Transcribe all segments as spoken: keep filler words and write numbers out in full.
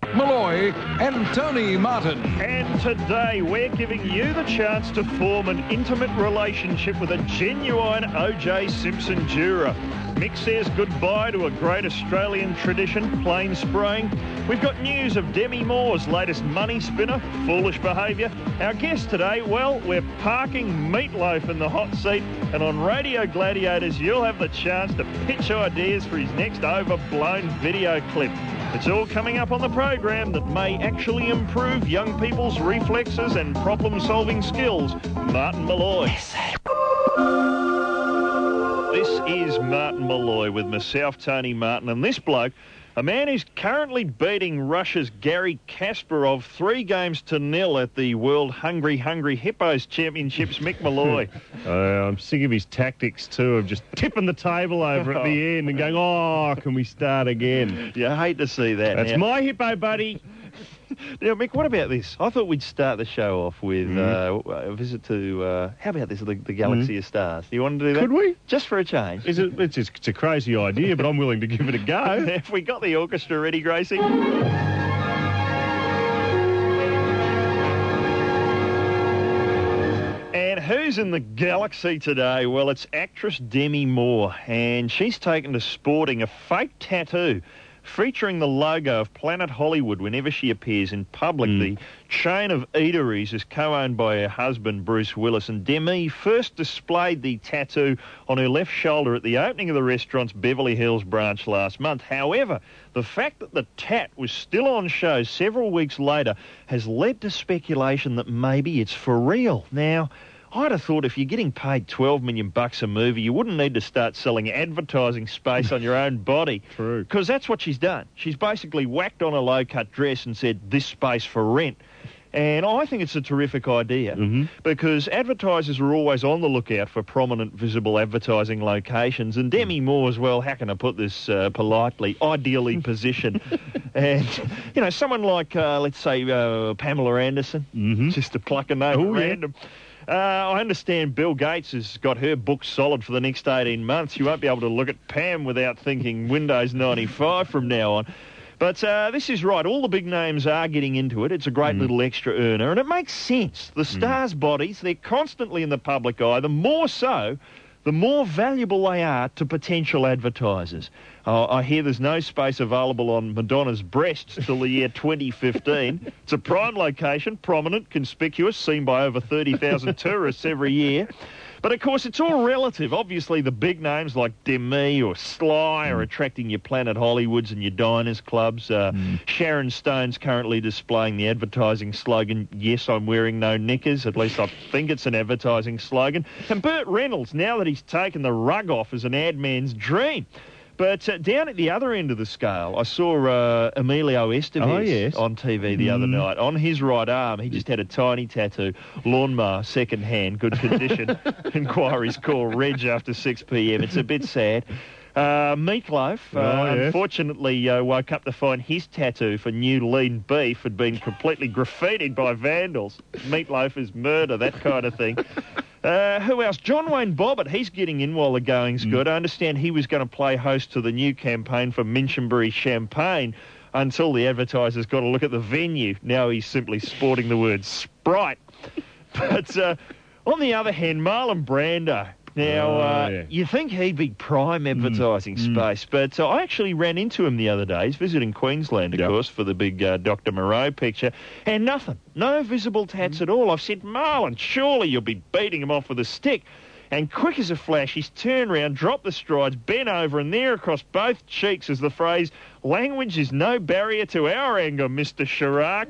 Malloy and Tony Martin. And today we're giving you the chance to form an intimate relationship with a genuine O J Simpson juror. Mick says goodbye to a great Australian tradition, plane spraying. We've got news of Demi Moore's latest money spinner, foolish behaviour. Our guest today, well, we're parking Meatloaf in the hot seat, and on Radio Gladiators you'll have the chance to pitch ideas for his next overblown video clip. It's all coming up on the program that may actually improve young people's reflexes and problem-solving skills. Martin Malloy. This is Martin Malloy with myself, Tony Martin, and this bloke, a man who's currently beating Russia's Garry Kasparov three games to nil at the World Hungry Hungry Hippos Championships. Mick Malloy. uh, I'm sick of his tactics too, of just tipping the table over at the end and going, oh, can we start again? You hate to see that. That's now. my hippo, buddy. Now, Mick, what about this? I thought we'd start the show off with mm. uh, a visit to, uh, how about this, the, the Galaxy mm. of Stars? Do you want to do that? Could we? Just for a change. Is it, it's, just, it's a crazy idea, but I'm willing to give it a go. Have we got the orchestra ready, Gracie? And who's in the galaxy today? Well, it's actress Demi Moore, and she's taken to sporting a fake tattoo featuring the logo of Planet Hollywood whenever she appears in public. Mm. The chain of eateries is co-owned by her husband, Bruce Willis, and Demi first displayed the tattoo on her left shoulder at the opening of the restaurant's Beverly Hills branch last month. However, the fact that the tat was still on show several weeks later has led to speculation that maybe it's for real. Now, I'd have thought if you're getting paid twelve million bucks a movie, you wouldn't need to start selling advertising space on your own body. True. Because that's what she's done. She's basically whacked on a low-cut dress and said, this space for rent. And I think it's a terrific idea mm-hmm. because advertisers are always on the lookout for prominent visible advertising locations. And Demi Moore as well, how can I put this uh, politely, ideally positioned. And, you know, someone like, uh, let's say, uh, Pamela Anderson, mm-hmm. just to pluck a name Ooh, at random. Yeah. Uh, I understand Bill Gates has got her book solid for the next eighteen months. You won't be able to look at Pam without thinking Windows ninety-five from now on. But uh, this is right. All the big names are getting into it. It's a great mm. little extra earner, and it makes sense. The stars' mm. bodies, they're constantly in the public eye. The more so, the more valuable they are to potential advertisers. Uh, I hear there's no space available on Madonna's breasts till the year twenty fifteen. It's a prime location, prominent, conspicuous, seen by over thirty thousand tourists every year. But, of course, it's all relative. Obviously, the big names like Demi or Sly are attracting your Planet Hollywoods and your Diners Clubs. Uh, mm. Sharon Stone's currently displaying the advertising slogan, yes, I'm wearing no knickers. At least I think it's an advertising slogan. And Burt Reynolds, now that he's taken the rug off, is an ad man's dream. But uh, down at the other end of the scale, I saw uh, Emilio Estevez oh, yes. on T V the mm. other night. On his right arm, he just had a tiny tattoo, lawnmower, second hand, good condition. Inquiries call Reg after six p.m. It's a bit sad. Uh, Meatloaf, uh, oh, yes. unfortunately, uh, woke up to find his tattoo for new lean beef had been completely graffitied by vandals. Meatloaf is murder, that kind of thing. Uh, who else? John Wayne Bobbitt, he's getting in while the going's mm. good. I understand he was going to play host to the new campaign for Minchinbury Champagne until the advertisers got a look at the venue. Now he's simply sporting the word Sprite. But uh, on the other hand, Marlon Brando. Now, oh, uh, yeah. you think he'd be prime advertising mm. space, but uh, I actually ran into him the other day. He's visiting Queensland, of yep. course, for the big uh, Doctor Moreau picture, and nothing. No visible tats mm. at all. I've said, Marlon, surely you'll be beating him off with a stick. And quick as a flash, he's turned round, dropped the strides, bent over, and there across both cheeks is the phrase, language is no barrier to our anger, Mister Chirac.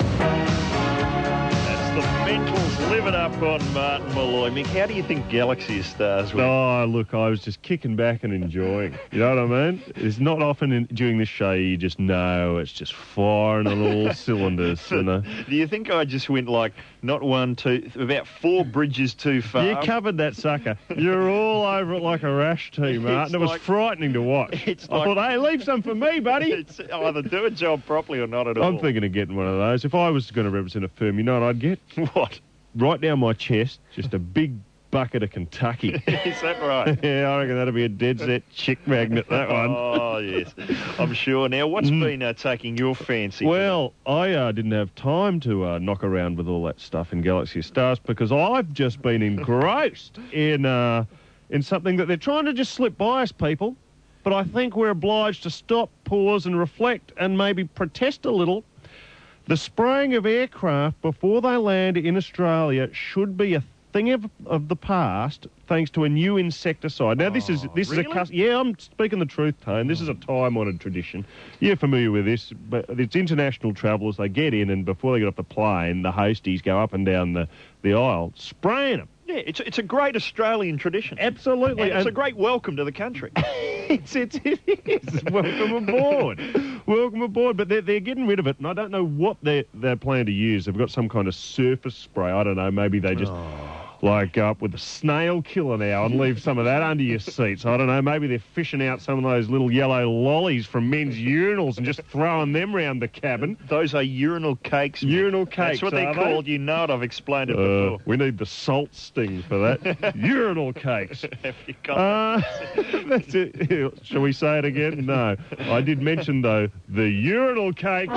The mentals live it up on Martin Malloy. Mick, how do you think Galaxy of Stars went? Oh, look, I was just kicking back and enjoying. You know what I mean? It's not often in, during this show you just know it's just firing on all cylinders. You know? Do you think I just went like not one, two, about four bridges too far? You covered that sucker. You're all over it like a rash tee, Martin. It was like, frightening to watch. It's I like, thought, hey, leave some for me, buddy. It's either do a job properly or not at all. I'm thinking of getting one of those. If I was going to represent a firm, you know what I'd get? What? Right down my chest, just a big bucket of Kentucky. Is that right? Yeah, I reckon that'll be a dead set chick magnet, that one. Oh, yes. I'm sure. Now, what's been uh, taking your fancy? Well, I uh, didn't have time to uh, knock around with all that stuff in Galaxy of Stars because I've just been engrossed in uh, in something that they're trying to just slip by us, people. But I think we're obliged to stop, pause and reflect and maybe protest a little. The spraying of aircraft before they land in Australia should be a thing of, of the past, thanks to a new insecticide. Now, this is this really? is a cus- yeah. I'm speaking the truth, Tone. This is a time-honoured tradition. You're familiar with this, but it's international travellers. They get in, and before they get off the plane, the hosties go up and down the, the aisle spraying them. Yeah, it's it's a great Australian tradition. Absolutely, And it's and a great welcome to the country. it's, it's, it is. Welcome aboard. Welcome aboard. But they're, they're getting rid of it, and I don't know what they they plan to use. They've got some kind of surface spray. I don't know. Maybe they just like go up with a snail killer now and leave some of that under your seats. I don't know. Maybe they're fishing out some of those little yellow lollies from men's urinals and just throwing them round the cabin. Those are urinal cakes. Mate. Urinal cakes. That's what they're are called. They? You know it. I've explained it Uh, before. we need the salt sting for that. Urinal cakes. Have you got Uh, that's it. Shall we say it again? No. I did mention, though, the urinal cake.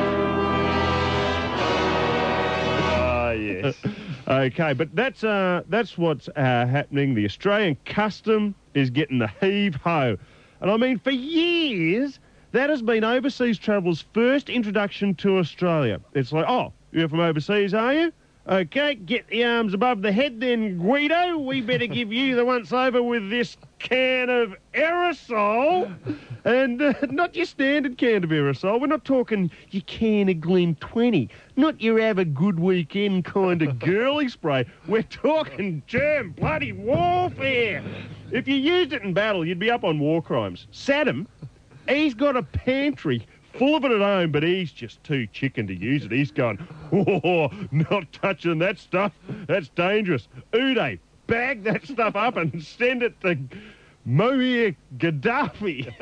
Ah, yes. Okay, but that's uh, that's what's uh, happening. The Australian custom is getting the heave-ho. And I mean, for years, that has been overseas travellers' first introduction to Australia. It's like, oh, you're from overseas, are you? Okay, get the arms above the head then, Guido. We better give you the once-over with this can of aerosol. And uh, not your standard can of aerosol. We're not talking your can of Glen twenty. Not your have a good weekend kind of girly spray. We're talking germ bloody warfare. If you used it in battle, you'd be up on war crimes. Saddam, he's got a pantry full of it at home, but he's just too chicken to use it. He's going, oh, not touching that stuff. That's dangerous. Uday, bag that stuff up and send it to Mohair Gaddafi.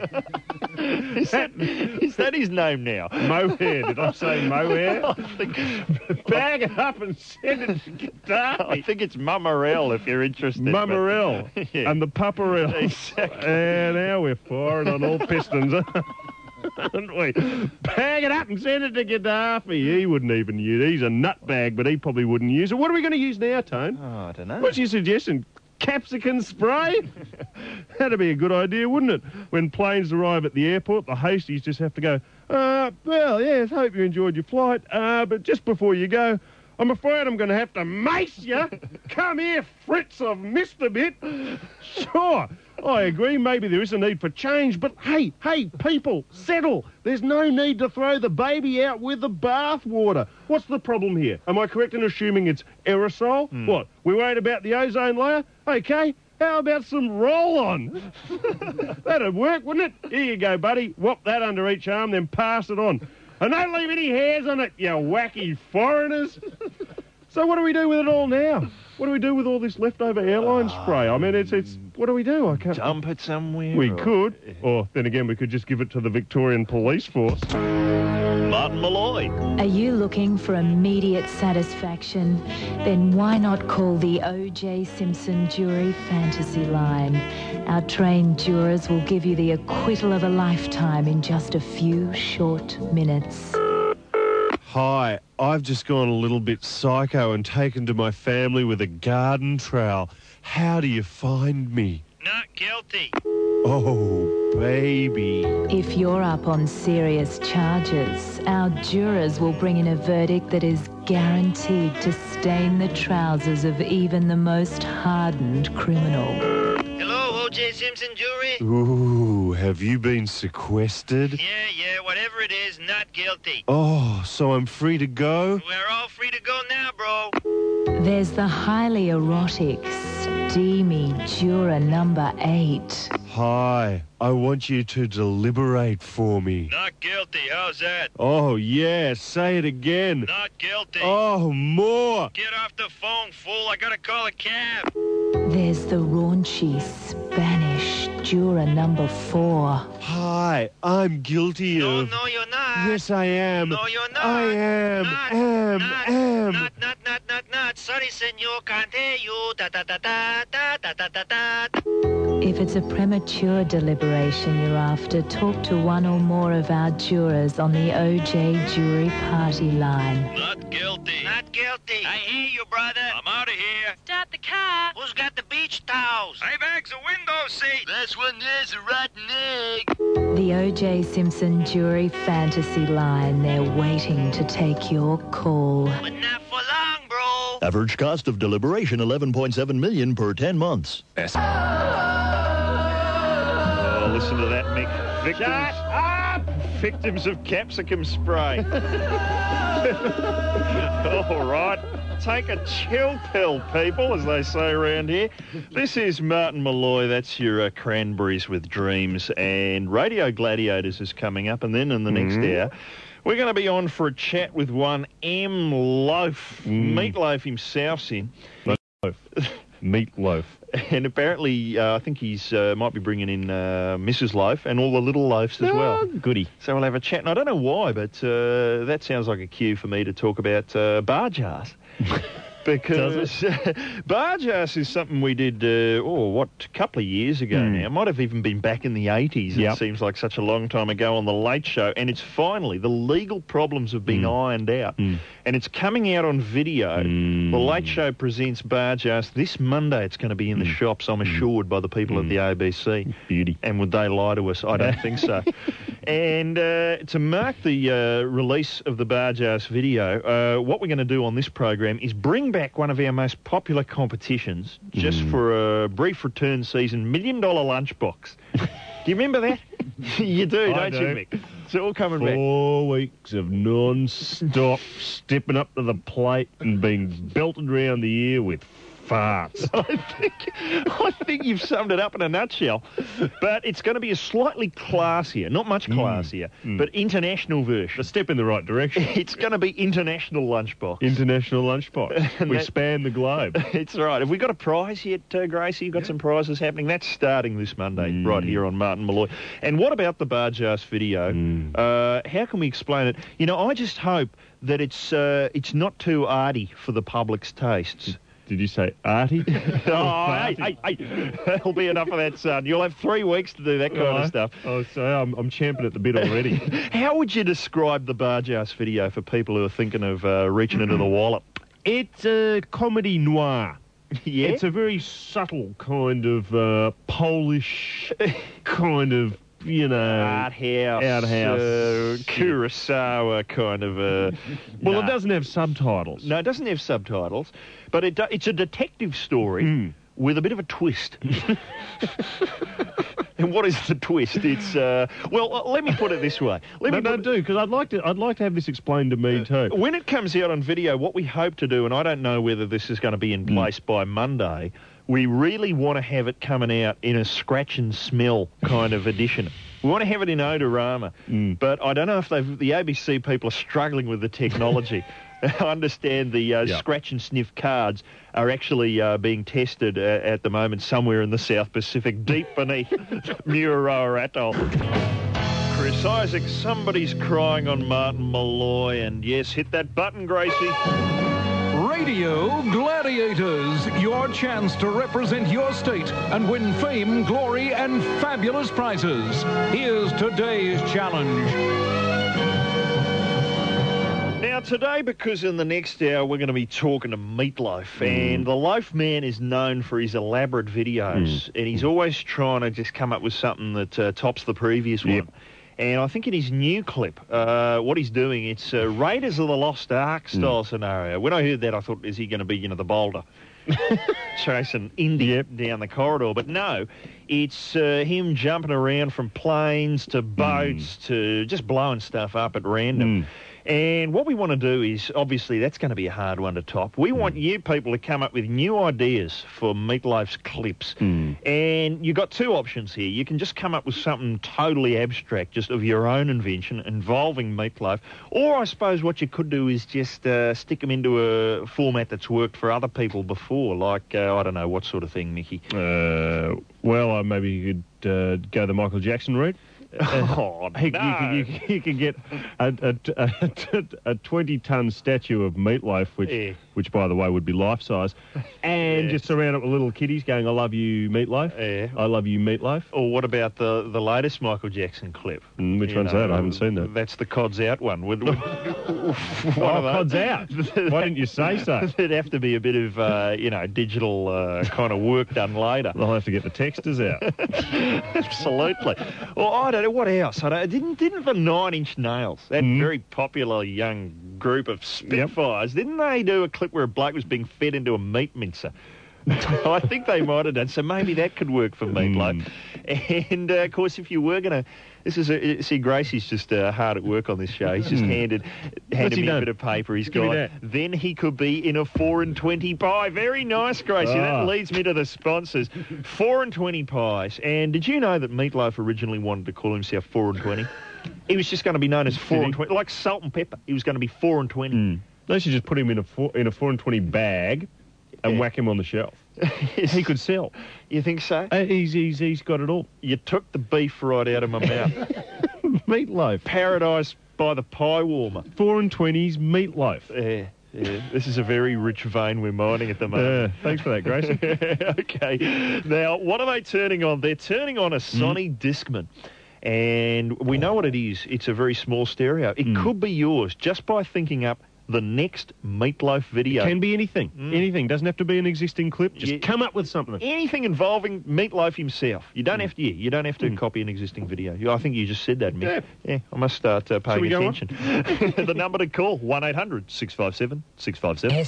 Is that, is that his name now? Mohair, did I say Mohair? I think, Bag it up and send it to Gaddafi. I think it's Mummarel if you're interested. but- Mummarel Yeah. and the Pupperell. Exactly. And now we're firing on all pistons, aren't we? Bag it up and send it to Gaddafi. He wouldn't even use it. He's a nutbag, but he probably wouldn't use it. What are we going to use now, Tone? Oh, I don't know. What's your suggestion? Capsicum spray? That'd be a good idea, wouldn't it? When planes arrive at the airport, the hosties just have to go, uh, well, yes, hope you enjoyed your flight, uh, but just before you go, I'm afraid I'm going to have to mace you. Come here, Fritz, I've missed a bit. Sure, I agree, maybe there is a need for change, but hey, hey, people, settle. There's no need to throw the baby out with the bathwater. What's the problem here? Am I correct in assuming it's aerosol? Mm. What, we're worried about the ozone layer? Okay, how about some roll-on? That'd work, wouldn't it? Here you go, buddy. Whop that under each arm, then pass it on. And don't leave any hairs on it, you wacky foreigners. So what do we do with it all now? What do we do with all this leftover airline spray? I mean, it's, it's, what do we do? I can't... Dump it somewhere? We or- could. Or, then again, we could just give it to the Victorian Police Force. Martin Malloy. Are you looking for immediate satisfaction? Then why not call the O J Simpson Jury Fantasy Line? Our trained jurors will give you the acquittal of a lifetime in just a few short minutes. Hi, I've just gone a little bit psycho and taken to my family with a garden trowel. How do you find me? Not guilty. Oh, baby. If you're up on serious charges, our jurors will bring in a verdict that is guaranteed to stain the trousers of even the most hardened criminal. Hello, O J Simpson Jury? Ooh, have you been sequestered? Yeah, yeah, whatever it is, not guilty. Oh, so I'm free to go? We're all free to go now, bro. There's the highly erotic, steamy juror number eight. Hi, I want you to deliberate for me. Not guilty, how's that? Oh, yeah, say it again. Not guilty. Oh, more. Get off the phone, fool. I gotta call a cab. There's the raunchy Spanish juror number four. Hi, I'm guilty No, of... no, you're not. Yes, I am. No, you're not. I am, Not, am, not, am. Not, not, not, not, not. Sorry, senor, can't hear you. Da, da, da, da, da, da, da, da, da. If it's a premature deliberation you're after, talk to one or more of our jurors on the O J jury party line. Not guilty. Not guilty. I hear you, brother. I'm out of here. Start the car. Who's got the beach towels? I bags a window seat. That's when there's a rotten egg. The O J Simpson jury fantasy line. They're waiting to take your call. But not for long, bro. Average cost of deliberation eleven point seven million dollars per ten months. Oh, listen to that, Mick. Victims, Shut up! victims of capsicum spray. All right. Take a chill pill, people, as they say around here. This is Martin Malloy. That's your uh, Cranberries with Dreams. And Radio Gladiators is coming up. And then in the next hour, we're going to be on for a chat with one M. Loaf. Meatloaf himself's in. Meatloaf. And apparently, uh, I think he's uh, might be bringing in uh, Missus Loaf and all the little loafs as well. Oh, goody. So we'll have a chat. And I don't know why, but uh, that sounds like a cue for me to talk about uh, bar jars. Because bar jars is something we did, uh, oh, what, a couple of years ago Mm. now. It might have even been back in the eighties. Yep. It seems like such a long time ago on The Late Show. And it's finally, the legal problems have been Mm. ironed out. Mm. And it's coming out on video. Mm. The Late Show presents bar jars. This Monday it's going to be in the Mm. shops, I'm assured, by the people at the A B C. Beauty. And would they lie to us? I don't think so. And uh, to mark the uh, release of the Bar Jars video, uh, what we're going to do on this program is bring back one of our most popular competitions, just Mm. for a brief return season, Million Dollar Lunchbox. Do you remember that? You do, I don't you, do. Mick? It's all coming back. Four weeks of non-stop stepping up to the plate and being belted round the ear with farts. I think, I think you've summed it up in a nutshell. But it's going to be a slightly classier, not much classier, Mm. but international version. A step in the right direction. It's going to be International Lunchbox. International lunchbox. And We that- span the globe. It's right. Have we got a prize yet, uh, Gracie? You got some prizes happening? That's starting this Monday, Mm. right here on Martin Malloy. And what about the Bar Jars video? Mm. Uh, how can we explain it? You know, I just hope that it's uh, it's not too arty for the public's tastes. Did you say arty? Oh, hey, hey, hey. That'll be enough of that, son. You'll have three weeks to do that kind Right. of stuff. Oh, so I'm, I'm champing at the bit already. How would you describe the Bar Jars video for people who are thinking of uh, reaching into the wallet? It's a comedy noir. Yeah? It's a very subtle kind of uh, Polish kind of, you know... Art house, Art house uh, shit. Kurosawa kind of. Uh, Well, nah. it doesn't have subtitles. No, it doesn't have subtitles, but it do, it's a detective story Mm. with a bit of a twist. And what is the twist? It's uh, well, uh, let me put it this way. Let No, me no, put, do, because I'd like to I'd like to have this explained to me too. when it comes out on video, what we hope to do, and I don't know whether this is going to be in place by Monday, we really want to have it coming out in a scratch and smell kind of edition. We want to have it in odorama, Mm. but I don't know if they've, the A B C people are struggling with the technology. I understand the uh, Yeah. scratch and sniff cards are actually uh, being tested uh, at the moment somewhere in the South Pacific, deep beneath Mururoa Atoll. Chris Isaac, somebody's crying on Martin Malloy, and yes, hit that button, Gracie. Radio Gladiators, your chance to represent your state and win fame, glory, and fabulous prizes. Here's today's challenge. Now, today, because in the next hour we're going to be talking to Meatloaf, and the Loaf Man is known for his elaborate videos, and he's always trying to just come up with something that uh, tops the previous Yep. one. And I think in his new clip, uh, what he's doing, it's uh, Raiders of the Lost Ark style scenario. When I heard that, I thought, is he going to be, you know, the boulder? Chasing Indy down the corridor. But no, it's uh, him jumping around from planes to boats to just blowing stuff up at random. Mm. And what we want to do is, obviously, that's going to be a hard one to top. We want you people to come up with new ideas for Meatloaf's clips. Mm. And you've got two options here. You can just come up with something totally abstract, just of your own invention, involving Meatloaf. Or I suppose what you could do is just uh, stick them into a format that's worked for other people before, like, uh, I don't know, what sort of thing, Mickey? Uh, Well, uh, maybe you could uh, go the Michael Jackson route. Oh, You, no. you, you, you could get a, a, a, a twenty-ton statue of Meatloaf, which, Yeah. which, by the way, would be life-size, and Yeah. just surround it with little kiddies going, I love you, Meatloaf. Yeah. I love you, Meatloaf. Or what about the, the latest Michael Jackson clip? Mm, which You one's know, that? I haven't seen that. That's the Cod's Out one. Would, would, Oh, one of those. Cod's out. Why didn't you say so? There'd have to be a bit of, uh, you know, digital uh, kind of work done later. I'll have to get the texters out. Absolutely. Well, I don't know what else. I don't, didn't didn't the Nine Inch Nails, that Mm. very popular young group of Spitfires, didn't they do a clip where a bloke was being fed into a meat mincer? I think they might have done. So maybe that could work for Meatloaf. Mm. And uh, of course, if you were going to, this is a, see, Gracie's just uh, hard at work on this show. He's just Mm. handed What's handed he me a done? bit of paper. He's Give me got. that. Then he could be in a four and twenty pie. Very nice, Gracie. Ah. That leads me to the sponsors. Four and twenty pies. And did you know that Meatloaf originally wanted to call himself Four and Twenty? He was just going to be known as Four Did and he? Twenty, like Salt and Pepper. He was going to be Four and Twenty. Mm. They should just put him in a four, in a four and twenty bag and Yeah. whack him on the shelf. He could sell. You think so? Uh, he's, he's, he's got it all. You took the beef right out of my mouth. Meatloaf. Paradise by the pie warmer. Four and twenties Meatloaf. Yeah, yeah. This is a very rich vein we're mining at the Uh, moment. thanks for that, Gracie. Okay. Now, what are they turning on? They're turning on a Sony Discman. And we know what it is. It's a very small stereo. It could be yours just by thinking up the next Meatloaf video. Can be anything. Anything. Doesn't have to be an existing clip. Just Yeah. come up with something. Anything involving Meatloaf himself. You don't have to. Yeah, you don't have to copy an existing video. You- I think you just said that, Mick. Yeah. Yeah, I must start uh, paying we go on? attention. The number to call one eight hundred six five seven six five seven.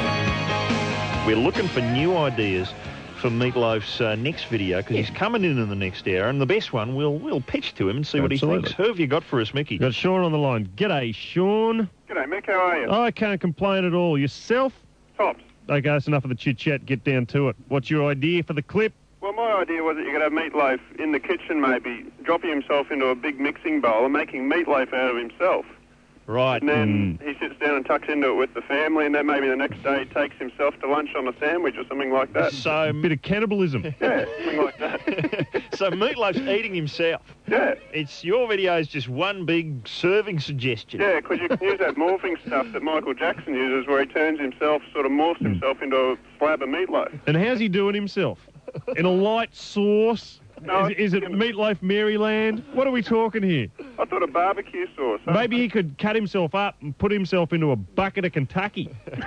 We're looking for new ideas for Meatloaf's uh, next video because he's coming in in the next hour, and the best one we'll we'll pitch to him and see what he Absolutely. thinks. Who have you got for us, Mickey? Got Sean on the line. G'day, Sean. G'day, Mick. How are you? I can't complain at all. Yourself? Tops. Okay, that's enough of the chit-chat. Get down to it. What's your idea for the clip? Well, my idea was that you could have Meatloaf in the kitchen, maybe dropping himself into a big mixing bowl and making meatloaf out of himself. Right. And then he sits down and tucks into it with the family, and then maybe the next day he takes himself to lunch on a sandwich or something like that. So, Bit of cannibalism. Yeah, something like that. so Meatloaf's eating himself. Yeah. It's your video is just one big serving suggestion. Yeah, because you can use that morphing stuff that Michael Jackson uses where he turns himself, sort of morphs himself into a slab of meatloaf. And how's he doing himself? In a light sauce? No, is, is it Meatloaf Maryland? What are we talking here? I thought a barbecue sauce. huh? Maybe he could cut himself up and put himself into a bucket of Kentucky.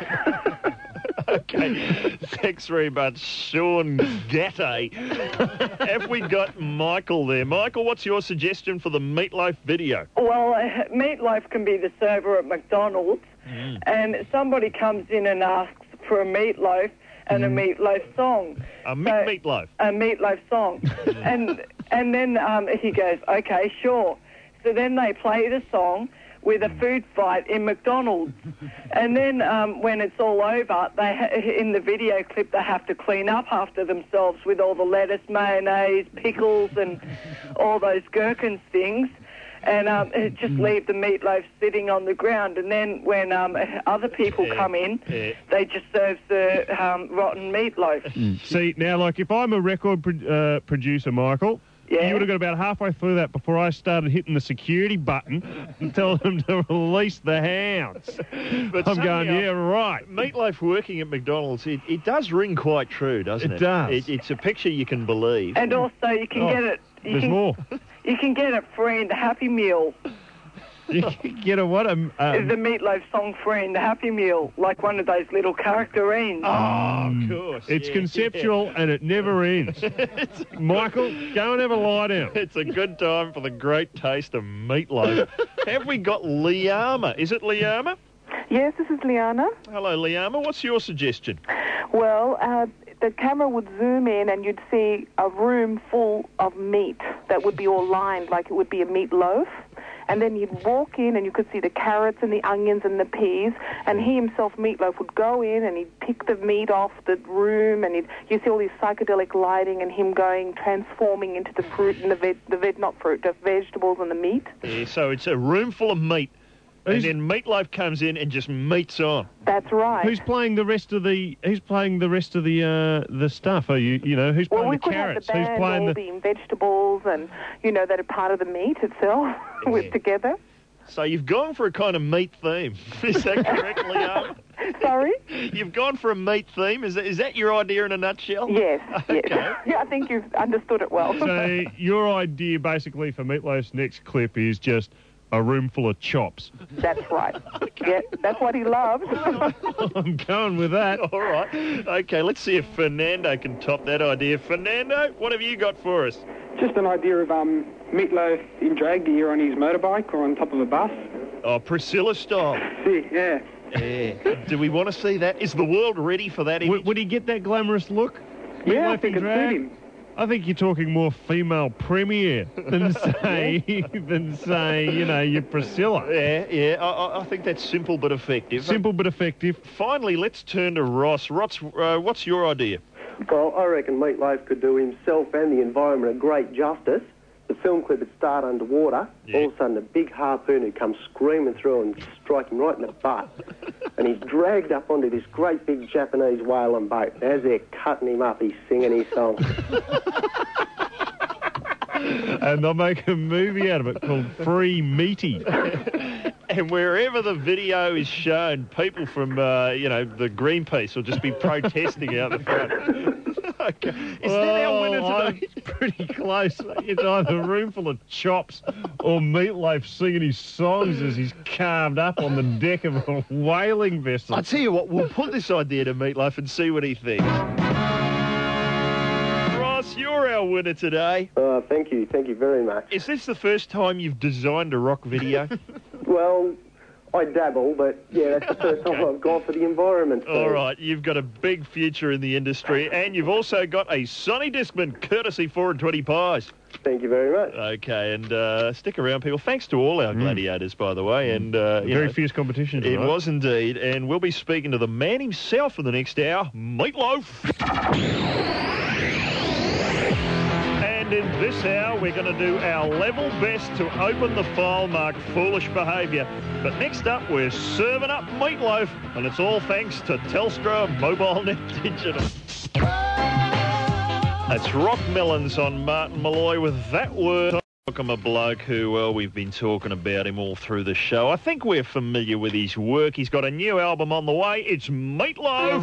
Okay. Thanks very much, Sean Gatte. Have we got Michael there? Michael, what's your suggestion for the Meatloaf video? Well, uh, Meatloaf can be the server at McDonald's, and somebody comes in and asks for a meatloaf and a meatloaf song. A Mick Meatloaf. A meatloaf song. and and then um, he goes, okay, sure. So then they play the song with a food fight in McDonald's. And then um, when it's all over, they ha- in the video clip, they have to clean up after themselves with all the lettuce, mayonnaise, pickles, and all those gherkins things. And um, just leave the meatloaf sitting on the ground. And then when um, other people Yeah, come in, yeah. they just serve the um, rotten meatloaf. See, now, like, if I'm a record pro- uh, producer, Michael, Yeah. you would have got about halfway through that before I started hitting the security button and tell them to release the hounds. But I'm going, somehow- yeah, right. Meatloaf working at McDonald's, it, it does ring quite true, doesn't it? It does. It, it's a picture you can believe. And also, you can Oh, get it. You There's can, more. You can get it free in the Happy Meal. You can get a what? Um, the um, meatloaf song free in the Happy Meal, like one of those little characterines. Oh, of course. it's yeah, conceptual and it never ends. Michael, go and have a lie down. yeah. It's a good time for the great taste of meatloaf. Have we got Liama? Is it Liama? Yes, this is Liana. Hello, Liama. What's your suggestion? Well, uh, the camera would zoom in and you'd see a room full of meat that would be all lined like it would be a meat loaf. And then you'd walk in and you could see the carrots and the onions and the peas. And he himself, Meatloaf, would go in and he'd pick the meat off the room. And he'd, you see all this psychedelic lighting and him going, transforming into the fruit and the veg, the veg, not fruit, the vegetables and the meat. Yeah, so it's a room full of meat And then Meatloaf comes in and just meets on. That's right. Who's playing the rest of the? Who's playing the rest of the uh, the stuff? Are you you know who's well, playing we the could carrots? have the band who's playing all the? being vegetables and, you know, that are part of the meat itself with together. So you've gone for a kind of meat theme. Is that correct, Leo? Sorry? You've gone for a meat theme. Is that, is that your idea in a nutshell? Yes, Okay. yes. Yeah, I think you've understood it well. So your idea basically for Meatloaf's next clip is just a room full of chops. That's right. Yeah, that's what he loves. I'm going with that. All right. Okay, let's see if Fernando can top that idea. Fernando, what have you got for us? Just an idea of um, Meatloaf in drag gear on his motorbike or on top of a bus. Oh, Priscilla style. See, yeah. Yeah. Do we want to see that? Is the world ready for that image? Would, would he get that glamorous look? Yeah, I Meatloaf think in it drag? suit him. I think you're talking more female premier than say than say you know your Priscilla. Yeah, yeah. I, I- I think that's simple but effective. Simple but effective. Finally, let's turn to Ross. Ross, uh, what's your idea? Well, I reckon Meatloaf could do himself and the environment a great justice. The film clip would start underwater. Yeah. All of a sudden, a big harpoon would come screaming through and strike him right in the butt. And he's dragged up onto this great big Japanese whaling boat. As they're cutting him up, he's singing his song. And they'll make a movie out of it called Free Meaty. And wherever the video is shown, people from, uh, you know, the Greenpeace will just be protesting out the front. Okay. Is that our winner Oh, today? I'm pretty close. It's either a room full of chops or Meatloaf singing his songs as he's carved up on the deck of a whaling vessel. I'll tell you what, we'll put this idea to Meatloaf and see what he thinks. Ross, you're our winner today. Uh, thank you, thank you very much. Is this the first time you've designed a rock video? Well, I dabble, but yeah, that's the first time I've gone for the environment. All right, you've got a big future in the industry, and you've also got a Sonny Discman, courtesy four and twenty pies. Thank you very much. Okay, and uh, stick around, people. Thanks to all our gladiators, by the way. And uh, you Very know, fierce competition It tonight. was indeed, and we'll be speaking to the man himself for the next hour, Meatloaf. And in this hour, we're going to do our level best to open the file marked foolish behaviour. But next up, we're serving up Meatloaf, and it's all thanks to Telstra Mobile Net Digital. That's Rock Melons on Martin Malloy with that word. I'm a bloke who, well, we've been talking about him all through the show. I think we're familiar with his work. He's got a new album on the way. It's Meatloaf.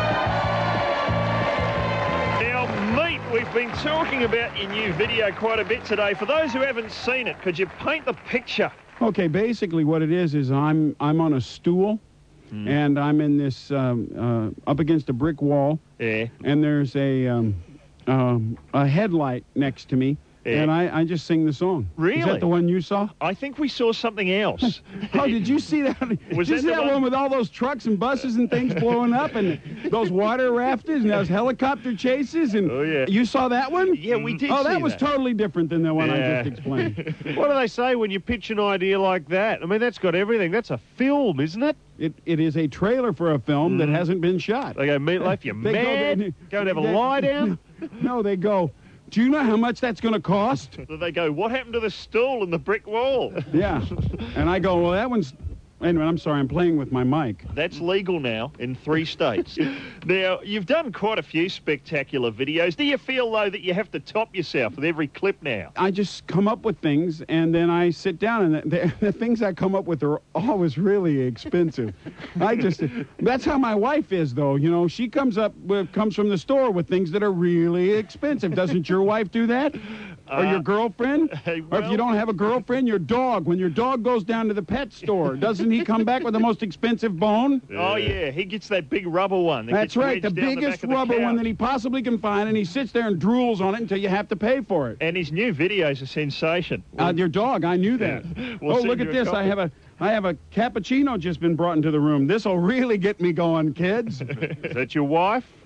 Now, Meat, we've been talking about your new video quite a bit today. For those who haven't seen it, could you paint the picture? Okay, basically what it is is I'm I'm on a stool, Hmm. and I'm in this um, uh, up against a brick wall. Yeah. And there's a um, um, a headlight next to me, Yeah. and I, I just sing the song. Really? Is that the one you saw? I think we saw something else. Oh, did you see that? Was did you that see the that one- one with all those trucks and buses and things blowing up, and those water rafters and those helicopter chases? And Oh, yeah. you saw that one? Yeah, we did Oh, see that was that. totally different than the one Yeah. I just explained. What do they say when you pitch an idea like that? I mean, that's got everything. That's a film, isn't it? It it is a trailer for a film that hasn't been shot. They go, Meatloaf, you They go- mad? they- Go and have a they- lie down? No, they go, do you know how much that's going to cost? So they go, what happened to the stool and the brick wall? Yeah. And I go, well, that one's... Anyway, I'm sorry, I'm playing with my mic. That's legal now in three states. Now, you've done quite a few spectacular videos. Do you feel, though, that you have to top yourself with every clip now? I just come up with things, and then I sit down, and the, the, the things I come up with are always really expensive. I just... That's how my wife is, though. You know, she comes up, with, comes from the store with things that are really expensive. Doesn't your wife do that? Or your girlfriend? hey, Or if you well- don't have a girlfriend, your dog. When your dog goes down to the pet store, doesn't he come back with the most expensive bone? Oh, yeah, he gets that big rubber one. That That's gets right, the wedged down biggest the back of the rubber one couch. that he possibly can find, and he sits there and drools on it until you have to pay for it. And his new video's a sensation. Uh, your dog, I knew that. We'll oh, send look you at a this! I copy. have a, I have a cappuccino just been brought into the room. This will really get me going, kids. Is that your wife?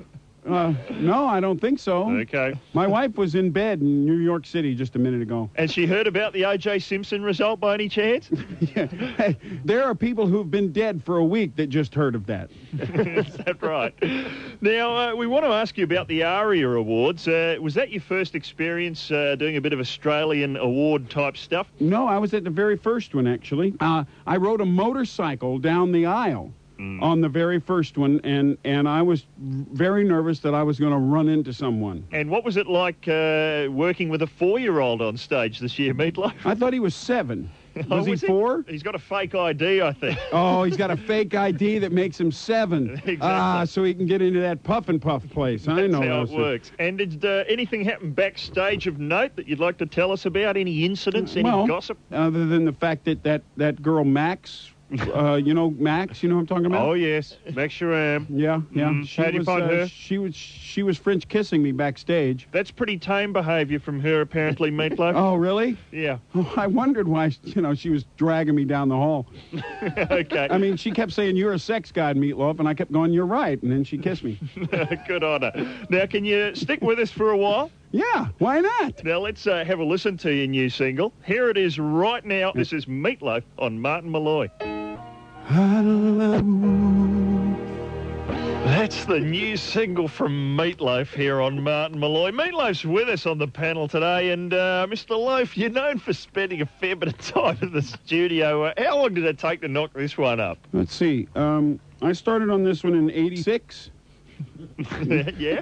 Uh, no, I don't think so. Okay. My wife was in bed in New York City just a minute ago. And she heard about the O J Simpson result by any chance? Yeah. Hey, there are people who've been dead for a week that just heard of that. Is that right? Now, uh, we want to ask you about the ARIA Awards. Uh, was that your first experience uh, doing a bit of Australian award-type stuff? No, I was at the very first one, actually. Uh, I rode a motorcycle down the aisle. Mm. On the very first one, and, and I was very nervous that I was going to run into someone. And what was it like uh, working with a four-year-old on stage this year, Meatloaf? I thought he was seven. Was, oh, he was four? He? He's got a fake I D, I think. Oh, he's got a fake I D that makes him seven. Exactly. Ah, so he can get into that puff and puff place. I That's know how those it works. And did uh, anything happen backstage of note that you'd like to tell us about? Any incidents, any well, gossip? Other than the fact that that, that girl, Max... Uh, you know Max, you know what I'm talking about? Oh, yes. Max Sharam. Yeah, yeah. Mm. She How do you was, find uh, her? She was, she was French kissing me backstage. That's pretty tame behaviour from her, apparently, Meatloaf. Oh, really? Yeah. Oh, I wondered why, you know, she was dragging me down the hall. Okay. I mean, she kept saying, "You're a sex god, Meatloaf," and I kept going, "You're right," and then she kissed me. Good on her. Now, can you stick with us for a while? Yeah, why not? Now, let's uh, have a listen to your new single. Here it is right now. This is Meatloaf on Martin Malloy. That's the new single from Meatloaf here on Martin Malloy. Meatloaf's with us on the panel today, and uh, Mister Loaf, you're known for spending a fair bit of time in the studio. Uh, how long did it take to knock this one up? Let's see. Um, I started on this one in eighty-six. Yeah?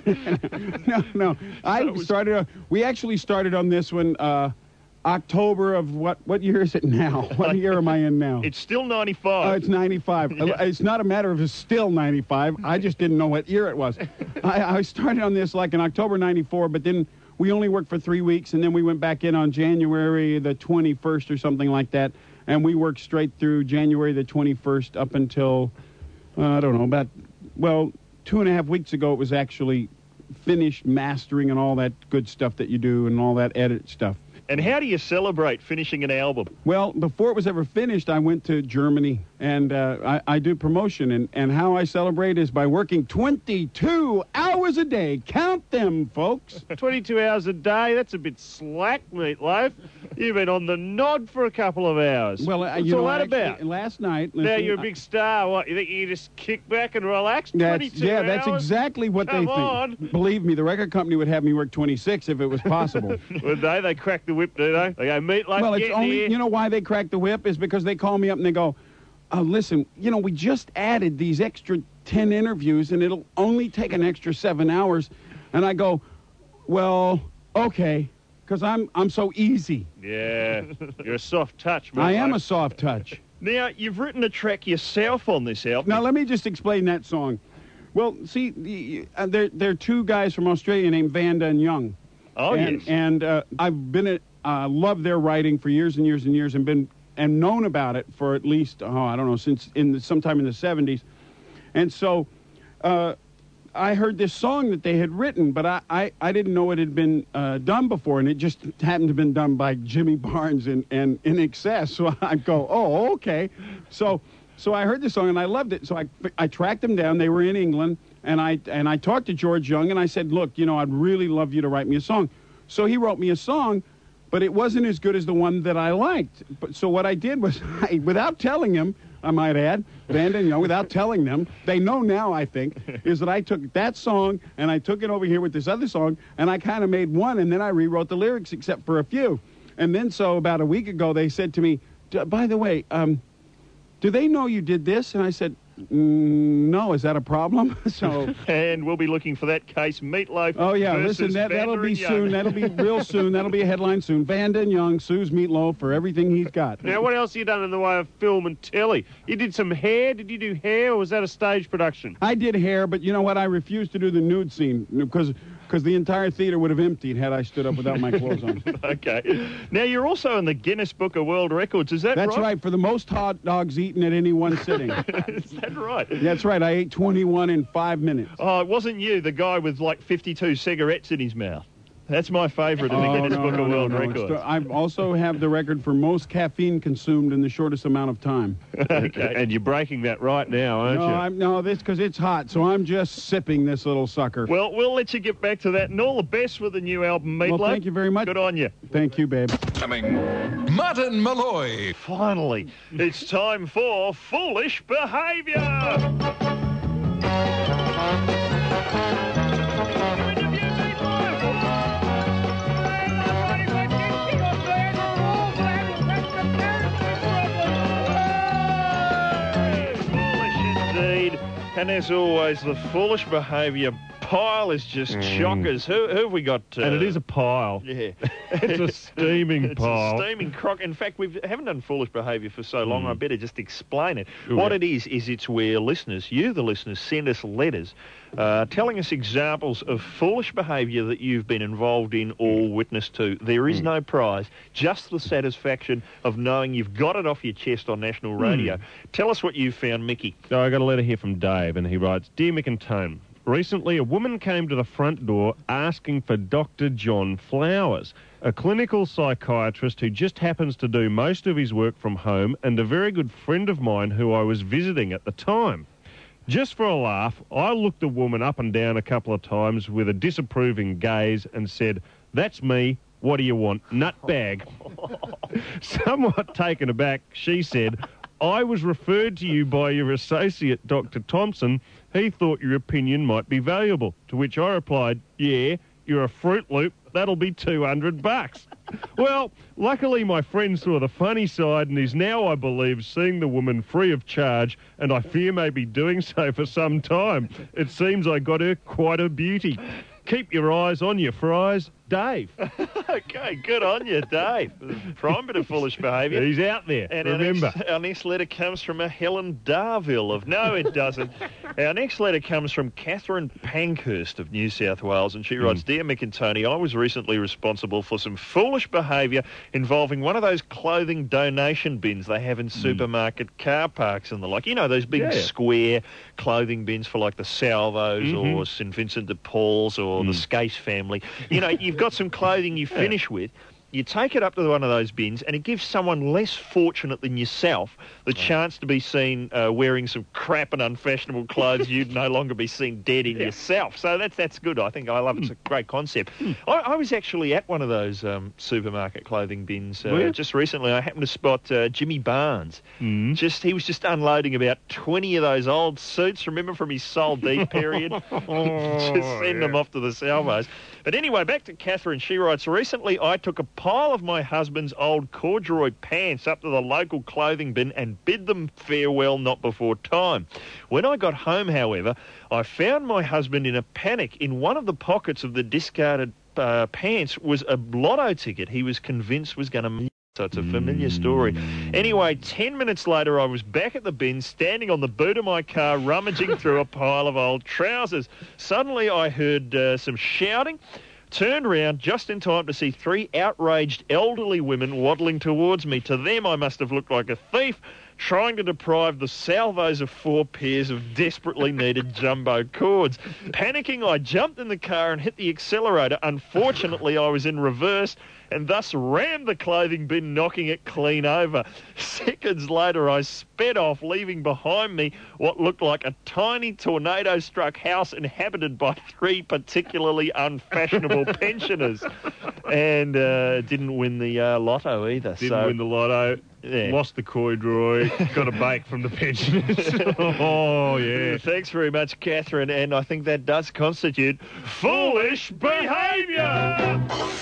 no, no. I was... started. Uh, we actually started on this one uh, October of what? What year is it now? What year am I in now? It's still ninety-five. Oh, it's ninety-five. Yeah. It's not a matter of it's still ninety-five. I just didn't know what year it was. I, I started on this like in October ninety-four, but then we only worked for three weeks, and then we went back in on January the twenty-first or something like that, and we worked straight through January the twenty-first up until, uh, I don't know, about, well, two and a half weeks ago it was actually finished mastering and all that good stuff that you do and all that edit stuff. And how do you celebrate finishing an album? Well, before it was ever finished, I went to Germany, and uh, I, I do promotion, and, and how I celebrate is by working twenty-two hours a day. Count them, folks. twenty-two hours a day? That's a bit slack, Meatloaf. You've been on the nod for a couple of hours. Well, uh, What's you know, all that actually, about? Last night... Now listen, you're a big star. What, you think you can just kick back and relax? That's, twenty-two yeah, hours? that's exactly what Come they on. think. Believe me, the record company would have me work twenty-six if it was possible. Would they? They crack the whip, do they? They go, Meatloaf, Well, it's get only, here. you know why they crack the whip is because they call me up and they go, oh, listen, you know, we just added these extra ten interviews and it'll only take an extra seven hours. And I go, well, okay, because I'm, I'm so easy. Yeah, you're a soft touch, Meatloaf. I am a soft touch. Now, you've written a track yourself on this album. Now, let me just explain that song. Well, see, the, uh, there, there are two guys from Australia named Vanda and Young. Oh, and, yes. And uh, I've been at, uh, loved their writing for years and years and years and been and known about it for at least, oh, I don't know, since in the, sometime in the seventies. And so uh, I heard this song that they had written, but I, I, I didn't know it had been uh, done before, and it just happened to have been done by Jimmy Barnes and, and In Excess. So I go, oh, okay. So so I heard this song, and I loved it. So I, I tracked them down. They were in England, and I, and I talked to George Young, and I said, look, you know, I'd really love you to write me a song. So he wrote me a song, but it wasn't as good as the one that I liked. But, so what I did was, I, without telling him, I might add, Vanda and Young, without telling them, they know now, I think, is that I took that song and I took it over here with this other song, and I kind of made one, and then I rewrote the lyrics except for a few. And then so about a week ago, they said to me, by the way, um, do they know you did this? And I said, mm, no, is that a problem? So, and we'll be looking for that case, Meatloaf. Oh, yeah, versus listen, that, that'll Vanda be and Young. soon. That'll be real soon. That'll be a headline soon. Vanda and Young sues Meatloaf for everything he's got. Now, what else have you done in the way of film and telly? You did some hair. Did you do hair, or was that a stage production? I did hair, but you know what? I refused to do the nude scene because because the entire theater would have emptied had I stood up without my clothes on. Okay. Now, you're also in the Guinness Book of World Records. Is that That's right? right, for the most hot dogs eaten at any one sitting. Is that right? That's right. I ate twenty-one in five minutes. Oh, it wasn't you, the guy with like fifty-two cigarettes in his mouth. That's my favourite in the Oh, Guinness no, Book no, of no, World no. Records. It's the- I also have the record for most caffeine consumed in the shortest amount of time. Okay. And you're breaking that right now, aren't no, you? I'm, no, this because it's hot, so I'm just sipping this little sucker. Well, we'll let you get back to that, and all the best with the new album, Meatloaf. Well, thank you very much. Good on you. Thank you, babe. Coming, Martin Malloy. Finally, it's time for Foolish Behaviour. And as always, the foolish behaviour pile is just Mm. chockers. Who, who have we got? Uh, And it is a pile. Yeah. It's a steaming it's pile. a steaming crock. In fact, we haven't done foolish behaviour for so long, Mm. I better just explain it. Sure. What it is, is it's where listeners, you the listeners, send us letters uh, telling us examples of foolish behaviour that you've been involved in or witness to. There is Mm. no prize, just the satisfaction of knowing you've got it off your chest on national radio. Mm. Tell us what you found, Mickey. So I got a letter here from Dave, and he writes, Dear Mick and Tone, recently a woman came to the front door asking for Doctor John Flowers, a clinical psychiatrist who just happens to do most of his work from home and a very good friend of mine who I was visiting at the time. Just for a laugh, I looked the woman up and down a couple of times with a disapproving gaze and said, That's me. What do you want? Nutbag. Somewhat taken aback, she said, I was referred to you by your associate, Doctor Thompson. He thought your opinion might be valuable. To which I replied, yeah, you're a Fruit Loop. That'll be two hundred bucks. Well, luckily my friend saw the funny side and is now, I believe, seeing the woman free of charge, and I fear may be doing so for some time. It seems I got her quite a beauty. Keep your eyes on your fries, Dave. Okay, good on you, Dave. Prime bit of foolish behaviour. He's out there, and remember. Our next, our next letter comes from a Helen Darville of... No, it doesn't. Our next letter comes from Catherine Pankhurst of New South Wales, and she writes, Dear Mick and Tony, I was recently responsible for some foolish behaviour involving one of those clothing donation bins they have in supermarket car parks and the like. You know, those big Yeah. square clothing bins for like the Salvos Mhm. or St Vincent de Paul's or the Skase family. You know, you've got some clothing you finish with, you take it up to one of those bins and it gives someone less fortunate than yourself the chance to be seen uh, wearing some crap and unfashionable clothes you'd no longer be seen dead in yourself. So that's that's good. I think I love it. It's a great concept. I, I was actually at one of those um, supermarket clothing bins Were uh, you? just recently. I happened to spot uh, Jimmy Barnes. Mm. Just He was just unloading about twenty of those old suits, remember, from his Sol Deep period? Just send them off to the salvos. But anyway, back to Catherine. She writes, recently I took a pile of my husband's old corduroy pants up to the local clothing bin and bid them farewell not before time. When I got home, however, I found my husband in a panic. In one of the pockets of the discarded uh, pants was a lotto ticket he was convinced was going to... So it's a familiar story. Anyway, ten minutes later, I was back at the bin, standing on the boot of my car, rummaging through a pile of old trousers. Suddenly, I heard uh, some shouting, turned round just in time to see three outraged elderly women waddling towards me. To them, I must have looked like a thief, trying to deprive the salvos of four pairs of desperately needed jumbo cords. Panicking, I jumped in the car and hit the accelerator. Unfortunately, I was in reverse and thus rammed the clothing bin, knocking it clean over. Seconds later, I sped off, leaving behind me what looked like a tiny tornado-struck house inhabited by three particularly unfashionable pensioners. And uh, didn't win the uh, lotto either. Didn't so, win the lotto. Yeah. Lost the corduroy. Got a bake from the pensioners. Oh, yeah. Thanks very much, Catherine. And I think that does constitute foolish behaviour.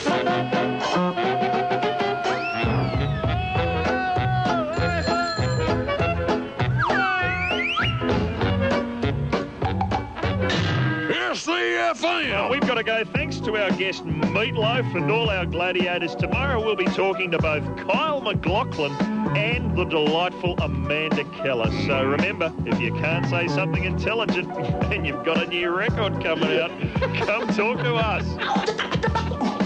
S C F M. Now, we've got to go. Thanks to our guest Meatloaf and all our gladiators. Tomorrow we'll be talking to both Kyle MacLachlan and the delightful Amanda Keller. So remember, if you can't say something intelligent and you've got a new record coming out, come talk to us.